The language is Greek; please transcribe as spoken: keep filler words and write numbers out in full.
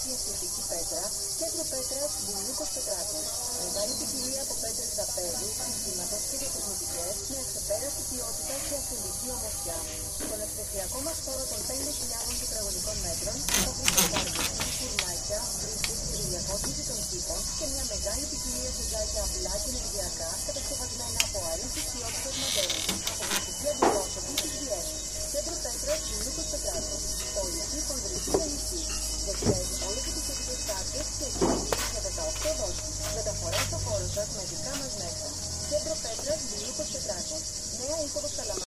διαστημική πέτρα, κέντρο πέτρας Μπουλούκος Πετράκος. Μεγάλη ποικιλία από πέτρες τραπέζου, συστήματος και διακοσμητικές με αξεπέραστη ποιότητα και αυθεντική ομορφιά. Στον εκθεσιακό μας χώρο των πέντε χιλιάδων τετραγωνικών μέτρων θα βρείτε μπαρμπεκιού, φουρνάκια, μπρίζες και διακόσμηση των τύπων και μια μεγάλη ποικιλία σουζάκια απλά και ενεργειακά κατασκευασμένα από αρίστης ποιότητας μοντέλους. Αγωνιστική αντιπρόσωπη της Βιές. Κέντρο πέτρας Μπουλούκος Πετράκος. Ολική χονδρική τελική. Δεξιάζει όλες τις ειδικές κάρτες και εξυπηρετεί για δεκαοκτώ δόσεις. Μεταφορά στο χώρο σας με δικά μας μέσα. Κέντρο πέτρας Μπουλούκος Πετράκος. Νέα είσοδος Καλαμάτα.